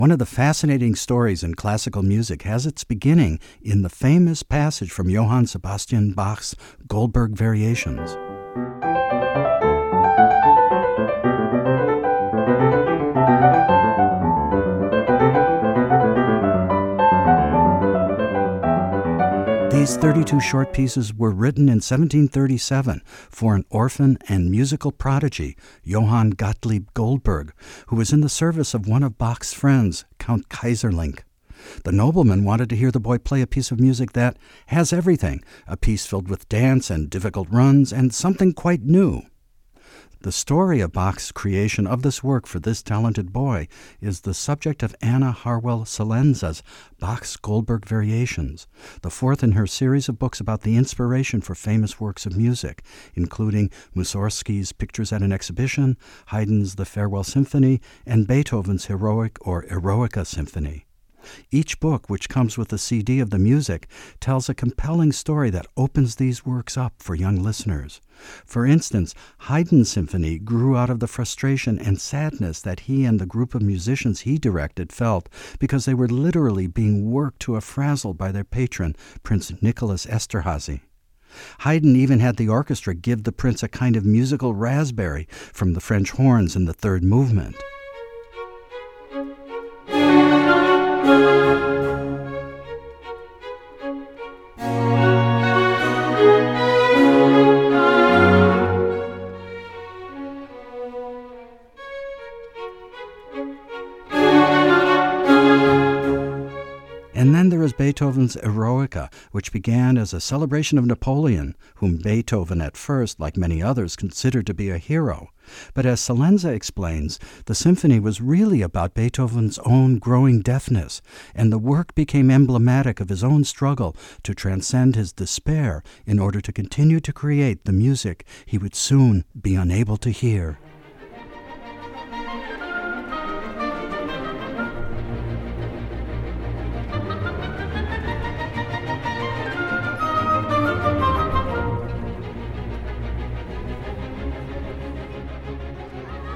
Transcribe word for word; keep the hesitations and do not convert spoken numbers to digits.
One of the fascinating stories in classical music has its beginning in the famous passage from Johann Sebastian Bach's Goldberg Variations. These thirty-two short pieces were written in seventeen thirty-seven for an orphan and musical prodigy, Johann Gottlieb Goldberg, who was in the service of one of Bach's friends, Count Kaiserlink. The nobleman wanted to hear the boy play a piece of music that has everything, a piece filled with dance and difficult runs and something quite new. The story of Bach's creation of this work for this talented boy is the subject of Anna Harwell Salenza's Bach's Goldberg Variations, the fourth in her series of books about the inspiration for famous works of music, including Mussorgsky's Pictures at an Exhibition, Haydn's The Farewell Symphony, and Beethoven's Heroic or Eroica Symphony. Each book, which comes with a C D of the music, tells a compelling story that opens these works up for young listeners. For instance, Haydn's symphony grew out of the frustration and sadness that he and the group of musicians he directed felt because they were literally being worked to a frazzle by their patron, Prince Nicholas Esterhazy. Haydn even had the orchestra give the prince a kind of musical raspberry from the French horns in the third movement. And then there is Beethoven's Eroica, which began as a celebration of Napoleon, whom Beethoven at first, like many others, considered to be a hero. But as Salenza explains, the symphony was really about Beethoven's own growing deafness, and the work became emblematic of his own struggle to transcend his despair in order to continue to create the music he would soon be unable to hear.